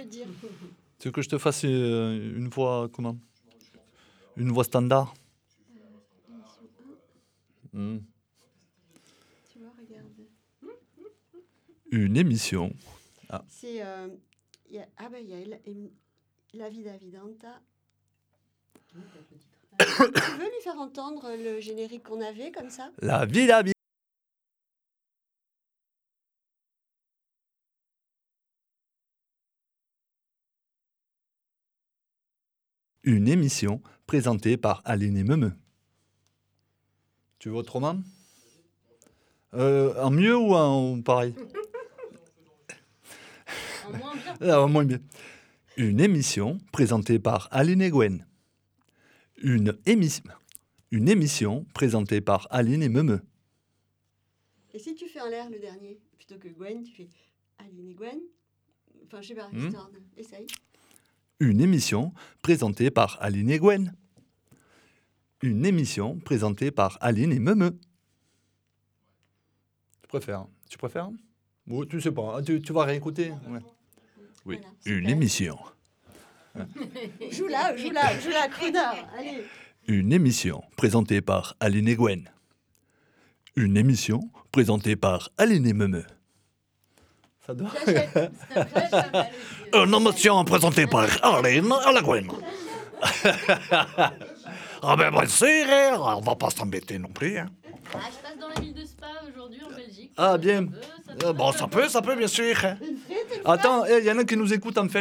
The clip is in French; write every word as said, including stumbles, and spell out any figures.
veux dire. Tu veux que je te fasse euh, une voix, comment? Une voix standard. Hmm. Tu vois, regarde. Une émission. Ah. C'est... Euh, y a, ah ben, il y a la, la Vida Vidanta. Tu veux lui faire entendre le générique qu'on avait, comme ça? La vie, la vie. Une émission présentée par Aline et Meumeu. Tu veux autrement? euh, En mieux ou en pareil? En moins bien. Ah, en moins bien. Une émission présentée par Aline et Gwen. Une émission... Une émission présentée par Aline et Meumeu. Et si tu fais en l'air le dernier, plutôt que Gwen, tu fais Aline et Gwen? Enfin, je sais pas, Hmm. histoire de... Essaye. Une émission présentée par Aline et Gwen. Une émission présentée par Aline et Meumeu. Tu préfères? Tu préfères? Ou tu sais pas, tu, tu vas réécouter? Ouais. Oui, Voilà, une super. émission. Joue-la, joue-la, joue-la, connard. Allez. Une émission présentée par Aline et Gwen. Une émission présentée par Aline et Meumeu. Ça doit... J'achète. Ça va pas mal aussi. Une émission présentée par Aline et la Gwen. Ah ben bien sûr, hein, on va pas s'embêter non plus. Hein. Ah, je passe dans la ville de Spa aujourd'hui en Belgique. Ah bien. Ça peut, ça peut. Euh, bon, ça peut, ça peut bien sûr. Hein. Attends, il y en a qui nous écoutent en fait.